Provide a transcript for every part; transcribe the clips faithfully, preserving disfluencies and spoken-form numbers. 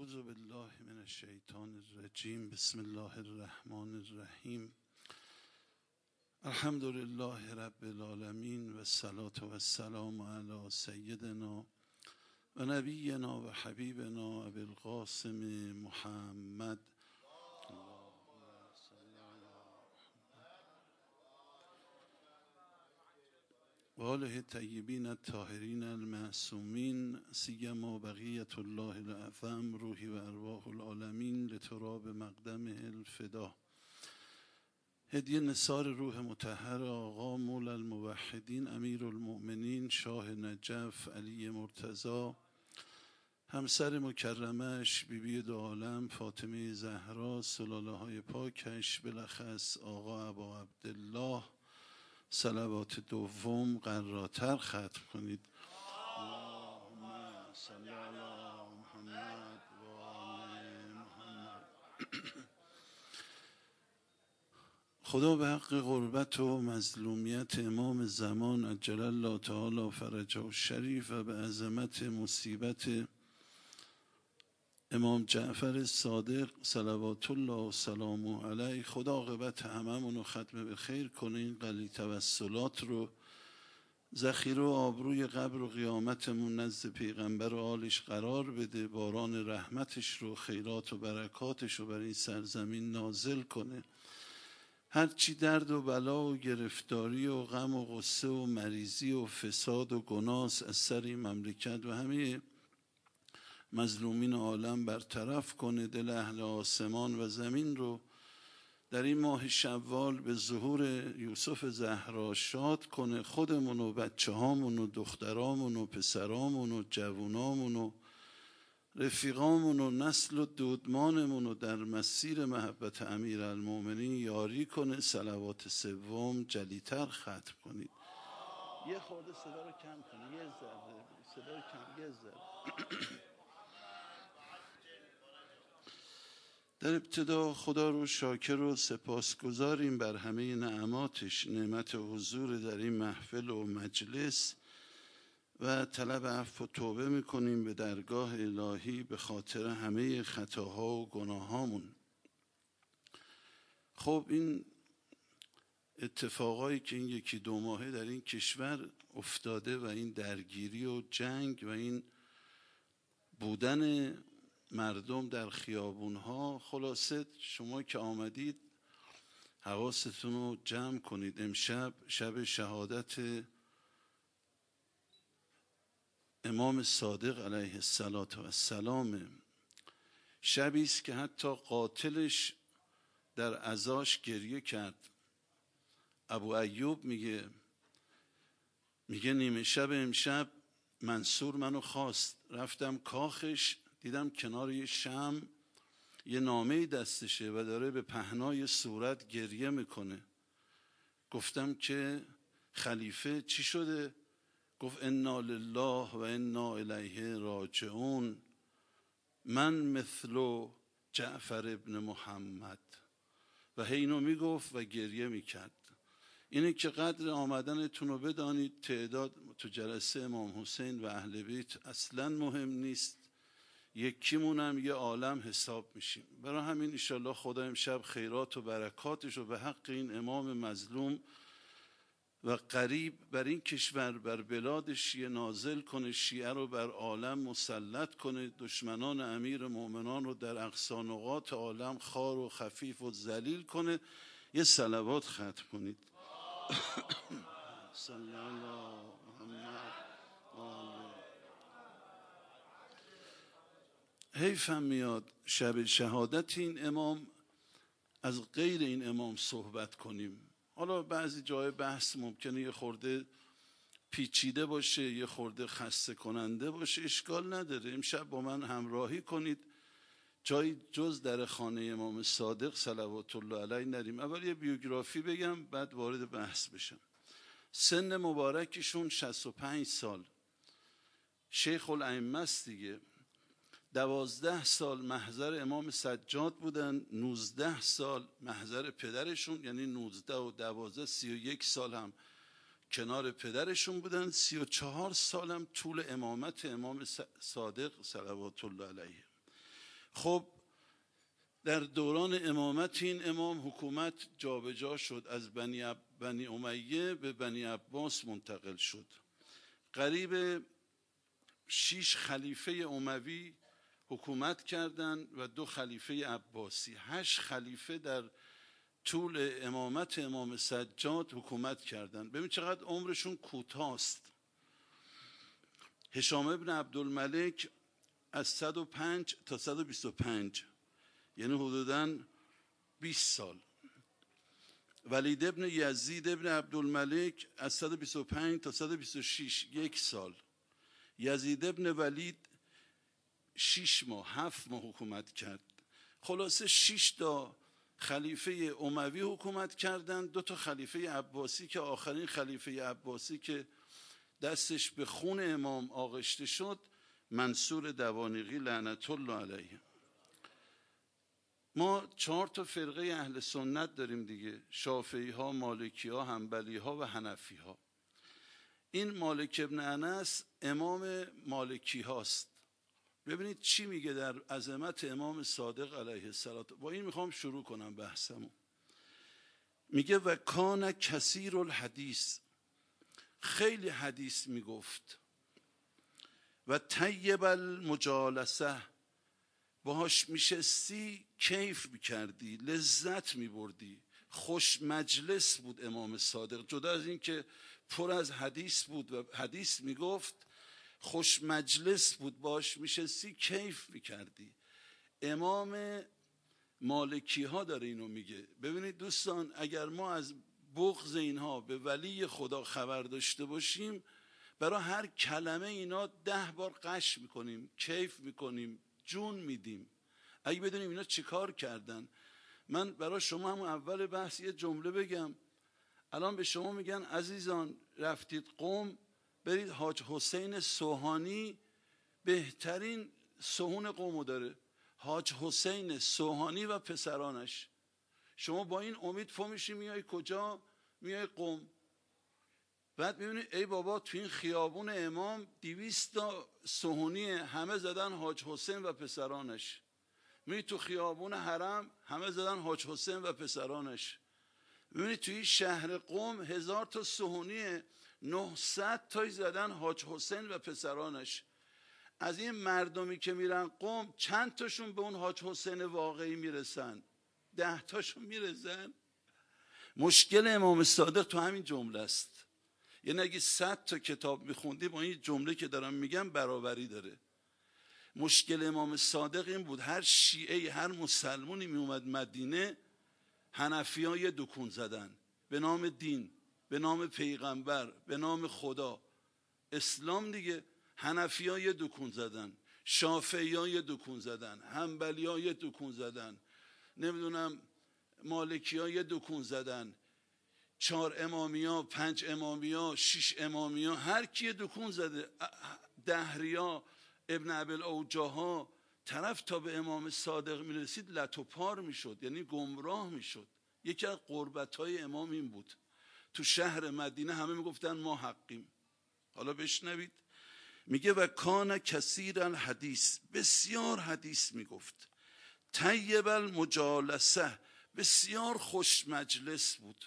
اعوذ بالله من الشیطان الرجیم. بسم الله الرحمن الرحیم. الحمد لله رب العالمین و الصلاة و السلام علی سیدنا و نبینا و حبیبنا ابی القاسم محمد و آله الطیبین الطاهرین المعصومین سیما بقیة الله الاعظم روحی و ارواح العالمین لتراب مقدمه الفدا. هدیه نثار روح مطهر آقا مولا الموحدین امیر المؤمنین شاه نجف علی مرتضی، همسر مکرمش بیبی دو عالم فاطمه زهرا، سلاله های پاکش بلخص آقا ابا عبدالله، صلوات دوم قراتر ختم کنید. اللهم صل علی محمد و آل محمد. خدا به حق غربت و مظلومیت امام زمان عجل الله تعالی فرجه الشریف و به عظمت مصیبت امام جعفر صادق صلوات الله و سلامه علیه، خدا عاقبت هممون رو ختم به خیر کنه. این قلی توسلات رو ذخیره و آبروی قبر و قیامتمون نزد پیغمبر و آلش قرار بده. باران رحمتش رو، خیرات و برکاتش رو بر این سرزمین نازل کنه. هرچی درد و بلا و گرفتاری و غم و غصه و مریضی و فساد و گناس از سر این مملکت و همه مظلومین عالم برطرف کنه. دل اهل آسمان و زمین رو در این ماه شوال به ظهور یوسف زهرا شاد کنه. خودمون و بچه هامون و دخترامون و پسرامون و جوونامون و رفیقامون و نسل و دودمانمون رو در مسیر محبت امیر المؤمنین یاری کنه. صلوات سوم جلیتر ختم کنید. یه خورده صدا رو کم کنید، یه ذره صدا رو کم، یه ذره. در ابتدا خدا رو شاکر و سپاسگزاریم بر همه نعماتش، نعمت حضور در این محفل و مجلس، و طلب عفو و توبه میکنیم به درگاه الهی به خاطر همه خطاها و گناهامون. خب این اتفاقایی که این یکی دو ماهه در این کشور افتاده و این درگیری و جنگ و این بودن مردم در خیابونها، خلاصه شما که آمدید حواستون رو جمع کنید. امشب شب شهادت امام صادق علیه السلام، شبی است که حتی قاتلش در عزاش گریه کرد. ابو ایوب میگه میگه نیمه شب امشب منصور منو خواست، رفتم کاخش دیدم کنار یه شمع یه نامه دستشه و داره به پهنای صورت گریه میکنه. گفتم که خلیفه چی شده؟ گفت انا لله و انا الیه راجعون، من مثل جعفر ابن محمد. و هینو میگفت و گریه میکرد. اینه که قدر آمدنتون رو بدانید. تعداد تو جلسه امام حسین و اهل بیت اصلا مهم نیست، یکیمونم یه عالم حساب میشیم. برای همین انشالله خدا امشب خیرات و برکاتش رو به حق این امام مظلوم و قریب بر این کشور، بر بلاد شیعه نازل کنه. شیعه رو بر عالم مسلط کنه. دشمنان امیر مؤمنان رو در اقصی نقاط عالم خار و خفیف و ذلیل کنه. یه صلوات ختم کنید. صلی الله محمد آله. حیفم میاد شب شهادت این امام از غیر این امام صحبت کنیم. حالا بعضی جای بحث ممکنه یه خورده پیچیده باشه، یه خورده خسته کننده باشه، اشکال نداره. امشب با من همراهی کنید، جایی جز در خانه امام صادق صلوات الله علیه نریم. اول یه بیوگرافی بگم بعد وارد بحث بشم. سن مبارکشون شصت و پنج سال، شیخ الائمه است دیگه. دوازده سال محضر امام سجاد بودن، نوزده سال محضر پدرشون، یعنی نوزده و دوازده سی و یک سال هم کنار پدرشون بودن، سی و چهار سال هم طول امامت امام صادق صلوات الله علیه. خب در دوران امامت این امام حکومت جابجا شد، از بنی, عب... بنی امیه به بنی عباس منتقل شد. قریب شش خلیفه اموی حکومت کردند و دو خلیفه عباسی. هشت خلیفه در طول امامت امام سجاد حکومت کردند. ببین چقدر عمرشون کوتاست. هشام ابن عبدالملک از صد و پنج تا صد و بیست و پنج، یعنی حدوداً بیست سال. ولید ابن یزید ابن عبدالملک از صد و بیست و پنج تا صد و بیست و شش، یک سال. یزید ابن ولید شش ماه هفت ماه حکومت کرد. خلاصه شش تا خلیفه اموی حکومت کردند. دو تا خلیفه عباسی که آخرین خلیفه عباسی که دستش به خون امام آغشته شد، منصور دوانیقی لعنت الله علیه. ما چهار تا فرقه اهل سنت داریم دیگه، شافعی ها، مالکی ها، حنبلی ها و حنفی ها. این مالک ابن انس امام مالکی هاست. ببینید چی میگه در عظمت امام صادق علیه السلام. با این میخوام شروع کنم بحثمو. میگه و کان کثیر الحدیث، خیلی حدیث میگفت. و طیب المجالسه، باهاش میشستی کیف میکردی، لذت میبردی. خوش مجلس بود امام صادق، جدا از این که پر از حدیث بود و حدیث میگفت، خوش مجلس بود، باش میشستی کیف میکردی. امام مالکی ها داره اینو میگه. ببینید دوستان، اگر ما از بغض اینها به ولی خدا خبر داشته باشیم، برای هر کلمه اینا ده بار قش میکنیم، کیف میکنیم، جون میدیم. اگه بدونیم اینا چیکار کردن. من برای شما هم اول بحث یه جمله بگم. الان به شما میگن عزیزان رفتید قم، برید حاج حسین سوهانی، بهترین صحون قومو داره، حاج حسین سوهانی و پسرانش. شما با این امید فو میشی میای کجا؟ میای قم. بعد میبینی ای بابا تو این خیابون امام دویست تا سوهونی، همه زدن حاج حسین و پسرانش. میبینی تو خیابون حرم همه زدن حاج حسین و پسرانش. میبینی توی شهر قم هزار تا سوهونی، نهصد تای زدن حاج حسین و پسرانش. از این مردمی که میرن قم چند تاشون به اون حاج حسین واقعی میرسن؟ ده تاشون میرسن؟ مشکل امام صادق تو همین جمله است. یعنی اگه صد تا کتاب میخوندی با این جمله که دارم میگم برابری داره. مشکل امام صادق این بود، هر شیعه هر مسلمونی میومد مدینه، حنفی ها یه دکون زدن به نام دین، به نام پیغمبر، به نام خدا، اسلام دیگه. حنفی ها یه دکون زدن، شافعی ها یه دکون زدن، حنبلی ها یه دکون زدن، نمیدونم مالکی ها یه دکون زدن، چهار امامی ها، پنج امامی ها، شش امامی ها، هر کی دکون زده. دهری ها، ابن ابل اوجاها، طرف تا به امام صادق میرسید لط و پار میشد، یعنی گمراه میشد. یکی از قربت های امام این بود، تو شهر مدینه همه میگفتن ما حقیم. حالا بشنوید، میگه و کان کثیر الحدیث، بسیار حدیث میگفت. طیب المجالسه، بسیار خوش مجلس بود.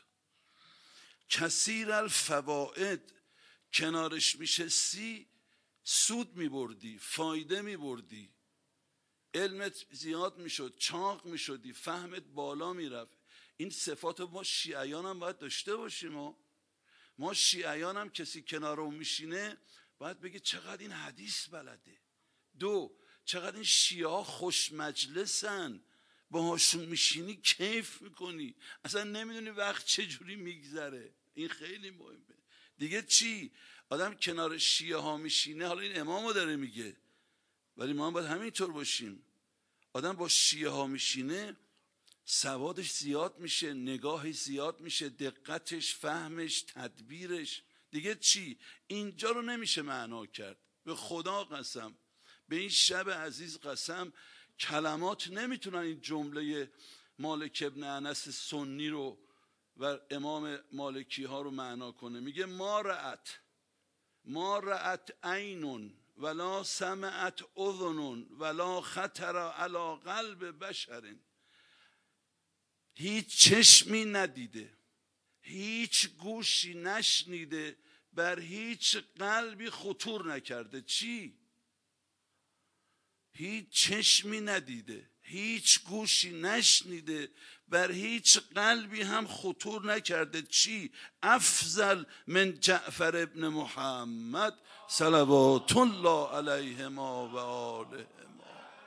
کثیر الفوائد، کنارش میشستی سود میبردی، فایده میبردی، علمت زیاد میشد، چاق میشدی، فهمت بالا میرفت. این صفات ما شیعیان هم باید داشته باشیم. ما ما شیعیان هم کسی کنارمون میشینه باید بگه چقدر این حدیث بلده. دو، چقدر این شیعه ها خوش مجلسن، باهاشون میشینی کیف میکنی، اصلا نمیدونی وقت چجوری میگذره. این خیلی مهمه. دیگه چی؟ آدم کنار شیعه ها میشینه، حالا این امامو داره میگه، ولی ما هم باید همینطور باشیم. آدم با شیعه ها میشینه سوادش زیاد میشه، نگاهش زیاد میشه، دقتش، فهمش، تدبیرش. دیگه چی؟ اینجا رو نمیشه معنا کرد. به خدا قسم، به این شب عزیز قسم، کلمات نمیتونن این جمله مالک ابن انس سنی رو و امام مالکی ها رو معنا کنه. میگه ما رأت ما رأت عینون ولا سمعت اذن ولا خطر علی قلب بشر. هیچ چشمی ندیده، هیچ گوشی نشنیده، بر هیچ قلبی خطور نکرده. چی؟ هیچ چشمی ندیده، هیچ گوشی نشنیده، بر هیچ قلبی هم خطور نکرده. چی؟ افضل من جعفر ابن محمد صلوات الله علیهما و آلهما.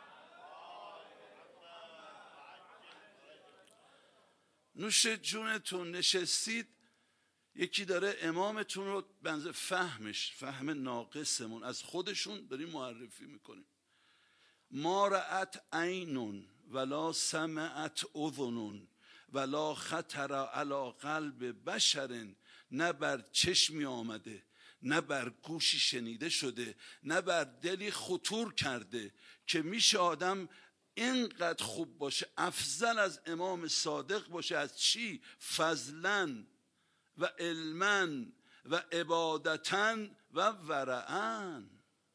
نوش جونتون، نشستید یکی داره امامتون رو بنز فهمش فهم ناقصمون از خودشون داریم معرفی میکنیم. ما رأت عین ولا سمعت اذن ولا خطر علی قلب بشر. نه بر چشمی آمده، نه بر گوشی شنیده شده، نه بر دلی خطور کرده که میشه آدم اینقدر خوب باشه، افضل از امام صادق باشه. از چی؟ فضلا و علما و عبادتا و ورعا.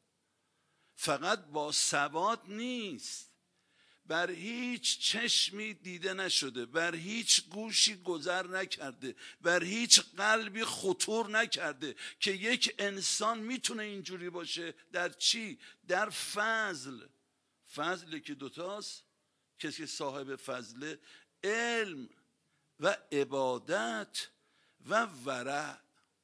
فقط با سواد نیست، بر هیچ چشمی دیده نشده، بر هیچ گوشی گذر نکرده، بر هیچ قلبی خطور نکرده که یک انسان میتونه اینجوری باشه. در چی؟ در فضل. فضل که دوتاست، کسی که صاحب فضله، علم و عبادت و ورع.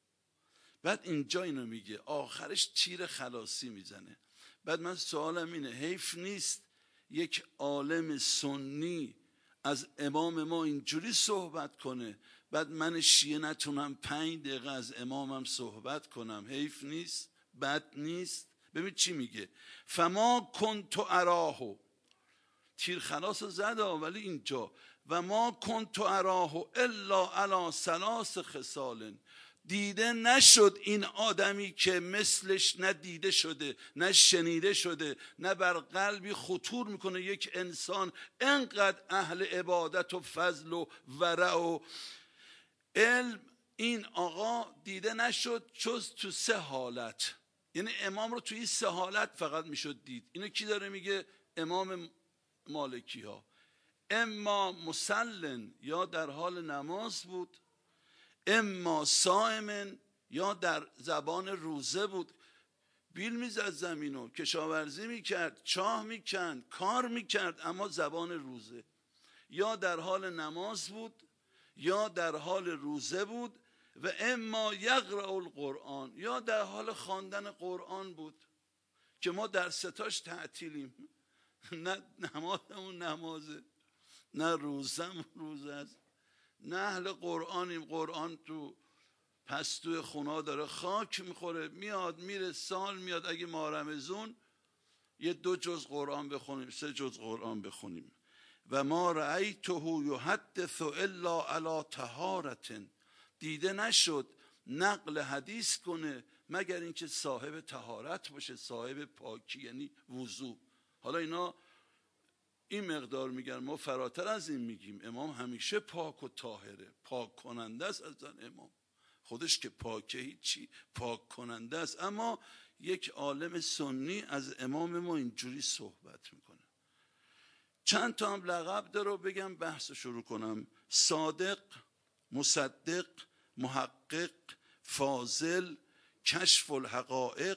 بعد اینجا اینو میگه، آخرش تیر خلاصی میزنه. بعد من سوالم اینه، حیف نیست یک عالم سنی از امام ما اینجوری صحبت کنه، بعد من شیعه نتونم پنج دقیقه از امامم صحبت کنم؟ حیف نیست؟ بد نیست؟ ببین چی میگه، فما کنت اراه. تیر خلاص زد، ولی اینجا و ما کنت اراه الا علی ثلاث خصال. دیده نشد این آدمی که مثلش نه دیده شده، نه شنیده شده، نه بر قلبی خطور میکنه. یک انسان انقدر اهل عبادت و فضل و ورع و علم، این آقا دیده نشد جز تو سه حالت. یعنی امام رو تو این سه حالت فقط میشد دید. اینو کی داره میگه؟ امام مالکی ها. اما مسلن، یا در حال نماز بود، اما صائمن، یا در زبان روزه بود، بیل میزد زمینو، کشاورزی میکرد، چاه میکند، کار میکرد، اما زبان روزه. یا در حال نماز بود، یا در حال روزه بود، و اما یقرأ القرآن، یا در حال خواندن قرآن بود که ما در ستاش تعطیلیم. نه نمازمون نمازه، نه روزمون روزه است، نه اهل قرآنیم. قرآن تو پستوی خونا داره خاک میخوره، میاد میره، سال میاد اگه ما رمضون یه دو جز قرآن بخونیم، سه جز قرآن بخونیم. و ما رأیته یحدث الا علی طهارة. دیده نشد نقل حدیث کنه مگر اینکه صاحب طهارت باشه، صاحب پاکی، یعنی وضو. حالا اینا این مقدار میگن، ما فراتر از این میگیم. امام همیشه پاک و طاهره، پاک کننده است. از امام خودش که پاکه، هیچی، پاک کننده است. اما یک عالم سنی از امام ما اینجوری صحبت میکنه. چند تا هم لقب داره، بگم بحث شروع کنم. صادق، مصدق، محقق، فاضل، کشف الحقائق،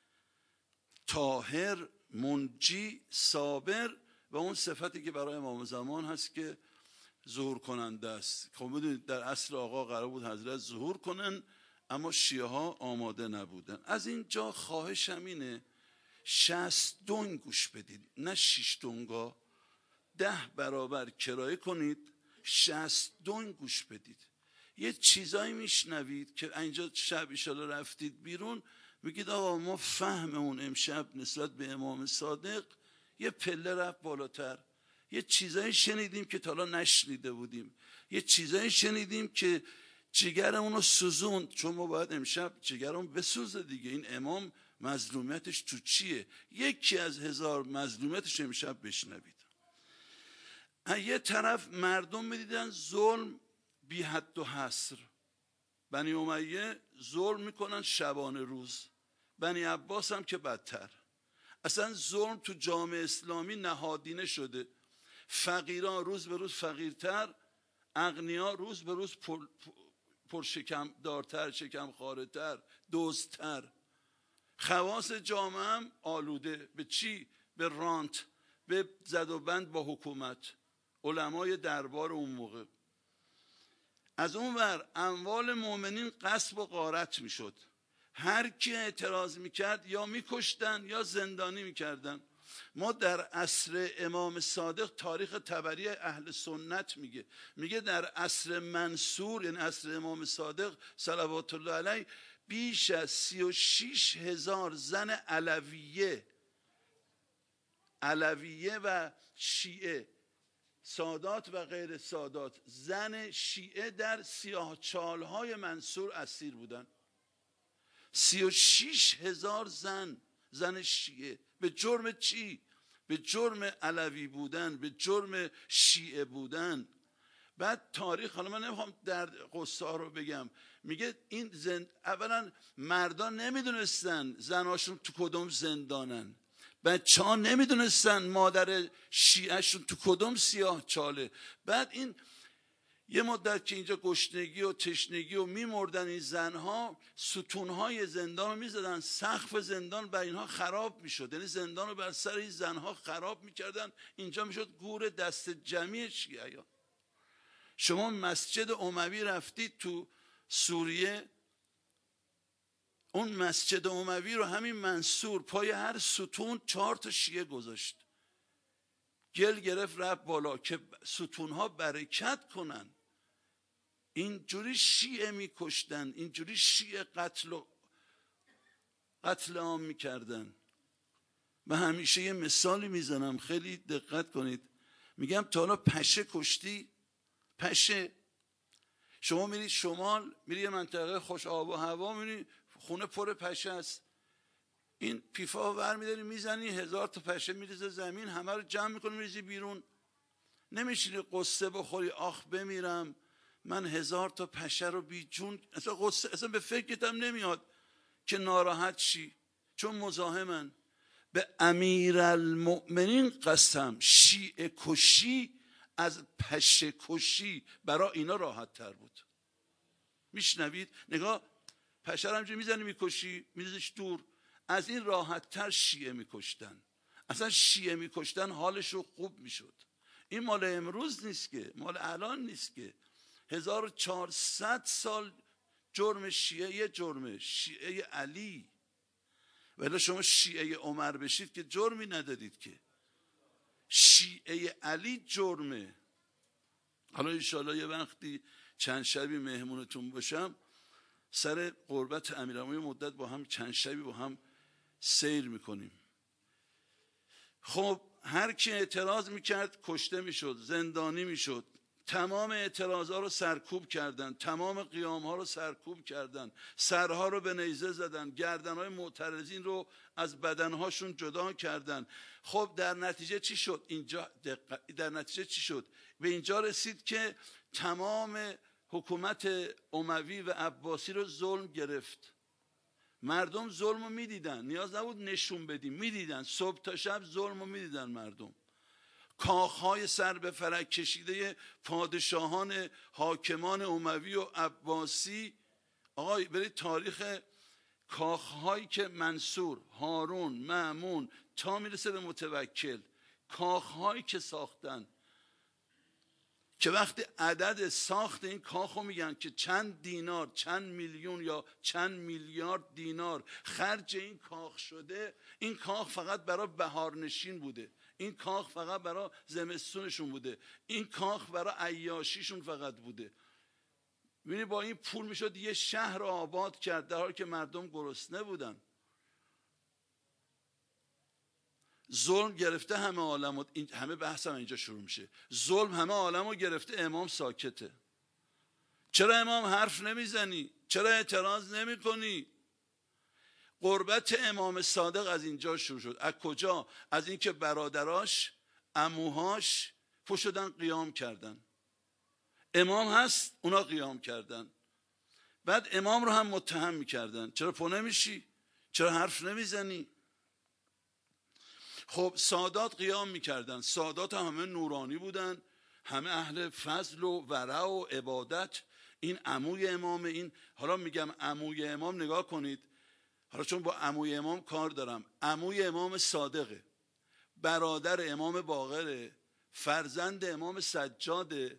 طاهر، منجی، صابر، و اون صفتی که برای امام زمان هست که ظهور کننده است. خب بدونید در عصر آقا قرار بود حضرت ظهور کنن، اما شیعه ها آماده نبودن. از اینجا خواهشم اینه شصت دنگ گوش بدید، نه شیش دنگا. ده برابر کرایه کنید، شصت دنگ گوش بدید. یه چیزایی میشنوید که اینجا شب ایشالا رفتید بیرون، میگید آقا ما فهممون امشب نسبت به امام صادق یه پله رفت بالاتر. یه چیزایی شنیدیم که تا حالا نشنیده بودیم، یه چیزایی شنیدیم که جگرمون رو سوزوند. چون ما باید امشب جگرمون بسوزه دیگه. این امام مظلومیتش تو چیه؟ یکی از هزار مظلومیتش امشب بشنوید. یه طرف مردم میدیدن ظلم بی حد و حصر. بنی امیه ظلم میکنن شبانه روز، بنی عباس هم که بدتر. اصلا ظلم تو جامعه اسلامی نهادینه شده. فقیران روز به روز فقیرتر، اغنیا روز به روز پر, پر شکم دارتر، شکم خارتر، دزدتر. خواص جامعه هم آلوده به چی؟ به رانت، به زد و بند با حکومت، علمای دربار اون موقع. از اون ور اموال مؤمنین غصب و غارت میشد. هر کی اعتراض میکرد یا میکشتن یا زندانی میکردن. ما در عصر امام صادق، تاریخ طبری اهل سنت میگه میگه در عصر منصور، یعنی عصر امام صادق صلوات الله علیه، بیش از سی و شیش هزار زن علویه علویه و شیعه، سادات و غیر سادات، زن شیعه در سیاه چالهای منصور اسیر بودن. سی و شیش هزار زن زن شیعه. به جرم چی؟ به جرم علوی بودن، به جرم شیعه بودن. بعد تاریخ، حالا من نمیخوام در قصه ها رو بگم، میگه این زند... اولا مردان نمیدونستن زناشون تو کدوم زندانن، بچه ها نمیدونستن مادر شیعهشون تو کدوم سیاه چاله. بعد این یه مدت که اینجا گشنگی و تشنگی و میمردن این زنها، ستونهای زندان رو میزدن، سقف زندان بر اینها خراب میشد، یعنی زندان رو بر سر این زنها خراب میکردن. اینجا میشد گور دست جمعی شیعه. شما مسجد اموی رفتید تو سوریه، اون مسجد اموی رو همین منصور پای هر ستون چهار تا شیعه گذاشت، گل گرفت رفت بالا که ستونها برکت کنن. اینجوری شیعه میکشتن، اینجوری شیعه قتل و قتل عام میکردن. من همیشه یه مثالی میزنم، خیلی دقت کنید. میگم تا حالا پشه کشتی؟ پشه شما میرید شمال، میری یه منطقه خوش آب و هوا، میری خونه پر پشه است، این پیفا ور میداری میزنی، هزار تا پشه میریزه زمین، همه رو جمع میکنی میریزی بیرون. نمیشینی قصه بخوری آخ بمیرم من هزار تا پشه رو بی جون، اصلا قصه اصلا به فکرت هم نمیاد که ناراحت شی، چون مزاحمن. به امیرالمؤمنین قسم، شیعه کشی از پشه کشی برای اینا راحت تر بود. میشنوید؟ نگاه، پشه رو همجوری میزنی میکشی، میریزش دور، از این راحت تر شیعه میکشتن. اصلا شیعه میکشتن حالش رو خوب میشد. این مال امروز نیست که، مال الان نیست که. هزار و چهارصد سال جرم شیعه، یه جرمه شیعه علی. ولی شما شیعه عمر بشید که جرمی ندادید که، شیعه علی جرمه. حالا انشاءالله یه وقتی چند شبی مهمونتون باشم، سر قربت امیرالمومنین مدت با هم چند شبی با هم سیر میکنیم. خب هر کی اعتراض میکرد کشته میشد، زندانی میشد. تمام اعتراضا رو سرکوب کردن، تمام قیام ها رو سرکوب کردن، سرها رو به نیزه زدن، گردنهای معترضین رو از بدنهاشون جدا کردن. خب در نتیجه چی شد؟ اینجا در نتیجه چی شد؟ به اینجا رسید که تمام حکومت اموی و عباسی رو ظلم گرفت. مردم ظلم رو میدیدن، نیاز نبود نشون بدیم، میدیدن، صبح تا شب ظلم رو میدیدن مردم. کاخهای سر به فلک کشیده پادشاهان حاکمان اموی و عباسی. آقای برید تاریخ کاخهایی که منصور، هارون، مأمون تا میرسه به متوکل، کاخهایی که ساختن که وقتی عدد ساخت این کاخو میگن که چند دینار، چند میلیون یا چند میلیارد دینار خرج این کاخ شده. این کاخ فقط برای بهارنشین بوده، این کاخ فقط برای زمستونشون بوده، این کاخ برای عیاشیشون فقط بوده. ببینی با این پول میشد یه شهر رو آباد کرد در حالی که مردم گرسنه بودن. ظلم گرفته همه عالم، این همه بحث هم اینجا شروع میشه. ظلم همه عالم رو گرفته، امام ساکته. چرا امام حرف نمیزنی؟ چرا اعتراض نمی کنی؟ قربت امام صادق از اینجا شروع شد. از کجا؟ از اینکه برادراش، عموهاش پشت شدن قیام کردن. امام هست، اونا قیام کردن. بعد امام رو هم متهم میکردن. چرا پا نمیشی؟ چرا حرف نمیزنی؟ خب سادات قیام میکردن، سادات همه نورانی بودن، همه اهل فضل و ورع و عبادت. این عموی امام، این حالا میگم عموی امام، نگاه کنید، حالا چون با عموی امام کار دارم، عموی امام صادقه، برادر امام باقره، فرزند امام سجاده،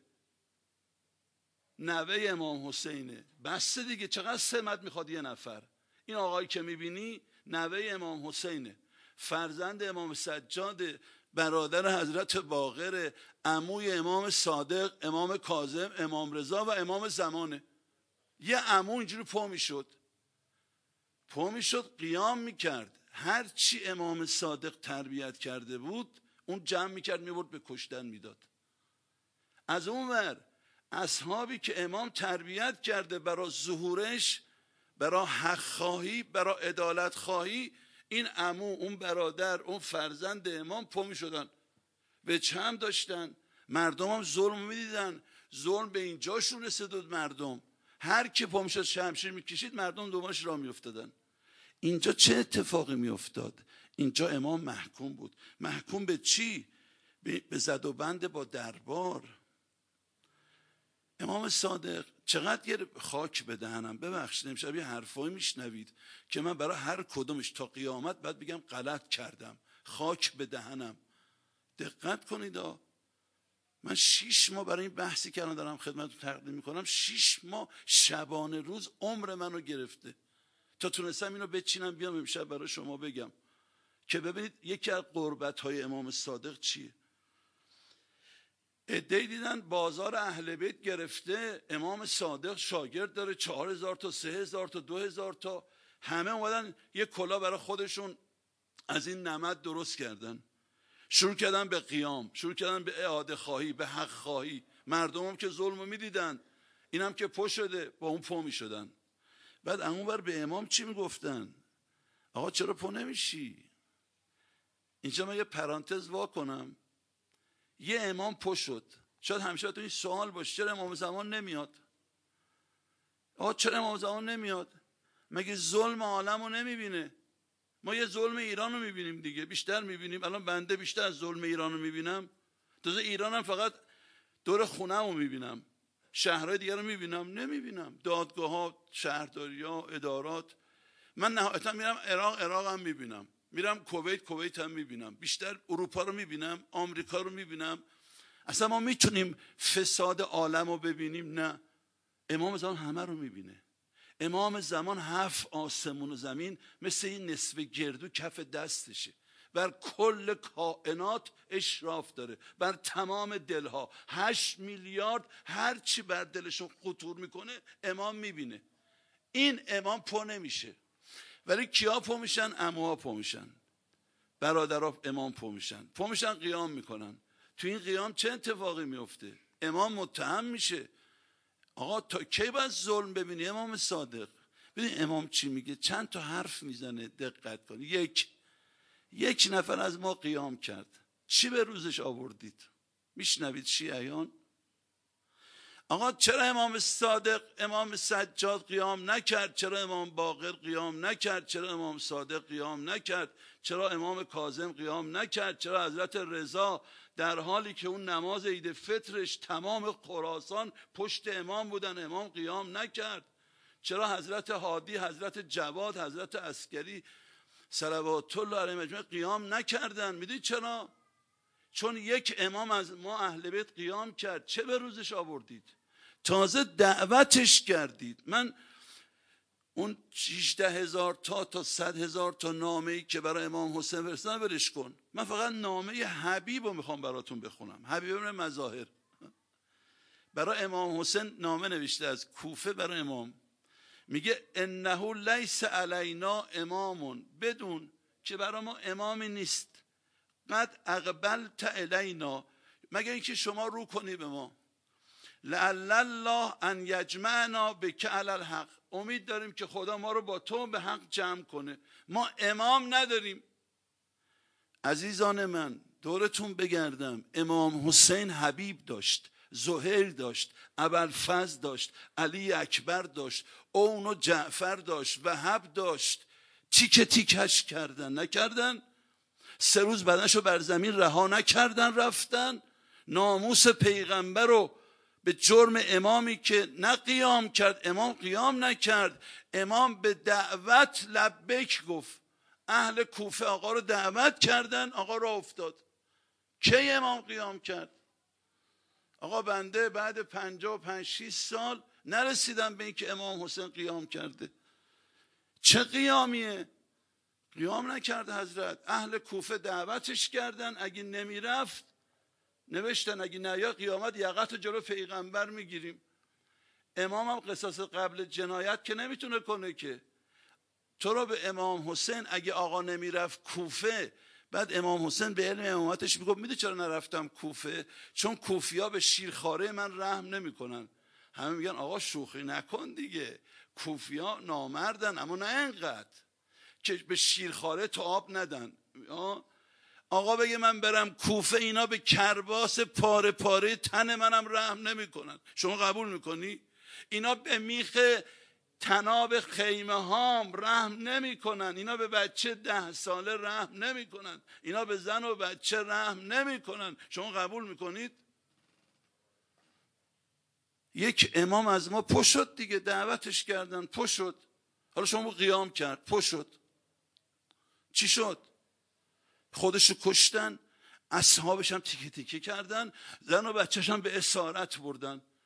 نوه امام حسینه. بس دیگه، چقدر سمت میخواد یه نفر؟ این آقایی که میبینی نوه امام حسینه، فرزند امام سجاده، برادر حضرت باقر، عموی امام صادق، امام کاظم، امام رضا و امام زمانه. یه عمو اینجوری پا میشد پا میشد قیام میکرد، هر چی امام صادق تربیت کرده بود اون جمع میکرد میبرد به کشتن میداد. از اون ور اصحابی که امام تربیت کرده برای ظهورش، برای حق خواهی، برای عدالت خواهی، این عمو، اون برادر، اون فرزند امام پا می شدن، به چم داشتن. مردم هم ظلم می دیدن، ظلم به اینجاشون رسید بود. مردم هر کی پا می شد شمشیر می کشید، مردم دوبارش راه می افتادن. اینجا چه اتفاقی می افتاد؟ اینجا امام محکوم بود. محکوم به چی؟ به زد و بند با دربار. امام صادق چقدر یه خاک به دهنم، ببخشید امشب یه حرفایی میشنوید که من برای هر کدومش تا قیامت بعد بگم غلط کردم، خاک به دهنم. دقت کنید ها، من شیش ماه برای این بحثی که الان دارم خدمتتون تقدیم میکنم، شیش ماه شبانه روز عمر منو گرفته تا تونستم اینو بچینم بیام امشب برای شما بگم که ببینید یکی از قربت‌های امام صادق چیه. عده‌ای دیدن بازار اهل بیت گرفته، امام صادق شاگرد داره، چهار هزار تا، سه هزار تا، دو هزار تا، همه اومدن یه کلا برای خودشون از این نمد درست کردن، شروع کردن به قیام، شروع کردن به اعاده خواهی، به حق خواهی. مردم هم که ظلم رو میدیدن، این هم که پا شده با اون پا میشدن. بعد اون بر به امام چی میگفتن؟ آقا چرا پا نمیشی؟ اینجا من یه پرانتز وا کنم. یه امام پا شد، شاید همیشه تو این سوال باشه چرا امام زمان نمیاد؟ آقا چرا امام زمان نمیاد؟ مگه ظلم عالم رو نمیبینه؟ ما یه ظلم ایران رو میبینیم دیگه، بیشتر میبینیم. الان بنده بیشتر از ظلم ایران رو میبینم. تازه ایران هم فقط دور خونم رو میبینم، شهرهای دیگر رو میبینم نمیبینم، دادگاه ها، شهرداری ها، ادارات. من نهایتا میرم عراق، عراق هم میبینم، میرم کویت، کویت هم میبینم، بیشتر اروپا رو میبینم، آمریکا رو میبینم. اصلا ما میتونیم فساد عالم رو ببینیم؟ نه. امام زمان همه رو میبینه. امام زمان هفت آسمون و زمین مثل این نصف گردو کف دستشه، بر کل کائنات اشراف داره، بر تمام دلها. هشت میلیارد هر چی بر دلشون خطور میکنه امام میبینه. این امام پا نمیشه. ولی کیا پا میشن؟ عموها پا میشن، برادرها امام پا میشن، پا میشن قیام میکنن. تو این قیام چه اتفاقی میفته؟ امام متهم میشه. آقا تا کی باید ظلم ببینی؟ امام صادق ببین امام چی میگه، چند تا حرف میزنه، دقت کن. یک یک نفر از ما قیام کرد، چی به روزش آوردید؟ میشنوید شیعیان؟ آقا چرا امام صادق، امام سجاد قیام نکرد؟ چرا امام باقر قیام نکرد؟ چرا امام صادق قیام نکرد؟ چرا امام کاظم قیام نکرد؟ چرا حضرت رضا در حالی که اون نماز عید فطرش تمام خراسان پشت امام بودن امام قیام نکرد؟ چرا حضرت هادی، حضرت جواد، حضرت عسکری صلوات الله علیهم اجمعین قیام نکردن؟ میدونید چرا؟ چون یک امام از ما اهل بیت قیام کرد. چه به روزش آوردید؟ تازه دعوتش کردید. من اون شانزده هزار تا تا صد هزار تا نامه‌ای که برای امام حسین فرستادن برش کن. من فقط نامه حبیب رو میخوام براتون بخونم. حبیب ابن مظاهر برای امام حسین نامه نوشته از کوفه برای امام. میگه انه لیس علینا امامون، بدون که برای ما امامی نیست. قد اقبلت الینا، مگر اینکه شما رو کنی به ما. لعل الله ان یجمعنا بک علی الحق، امید داریم که خدا ما رو با تو به حق جمع کنه. ما امام نداریم. عزیزان من دورتون بگردم، امام حسین حبیب داشت، زهیر داشت، ابوالفضل داشت، علی اکبر داشت، اون و جعفر داشت، وهب داشت، تیکه تیکش کردن نکردن، سه روز بدنشو بر زمین رها نکردن، رفتن ناموس پیغمبر رو به جرم امامی که نه قیام کرد، امام قیام نکرد، امام به دعوت لبیک گفت، اهل کوفه آقا رو دعوت کردن، آقا را افتاد. کی امام قیام کرد؟ آقا بنده بعد پنجاه و پنج شیش سال نرسیدم به این که امام حسین قیام کرده. چه قیامیه؟ قیام نکرد حضرت. اهل کوفه دعوتش کردن، اگه نمیرفت نوشتن اگه نیا قیامت یقت جلو پیغمبر میگیریم. امام هم قصاص قبل جنایت که نمیتونه کنه که. تو رو به امام حسین اگه آقا نمیرفت کوفه، بعد امام حسین به علم امامتش میگفت میده چرا نرفتم کوفه؟ چون کوفیا به شیرخواره من رحم نمیکنن. همه میگن آقا شوخی نکن دیگه، کوفیا نامردن اما نه انقدر که به شیرخواره تو آب ندن. آقا بگه من برم کوفه، اینا به کرباس پاره پاره تن منم رحم نمیکنن. شما قبول میکنی؟ اینا به میخ تناب خیمه هام رحم نمی کنن، اینا به بچه ده ساله رحم نمی کنن، اینا به زن و بچه رحم نمی کنن. شما قبول میکنید؟ یک امام از ما پشت دیگه، دعوتش کردن پشت. حالا شما قیام کرد پشت، چی شد؟ خودشو کشتن، اصحابش هم تیکه تیکه کردن، زن و بچهش هم به اسارت بردن.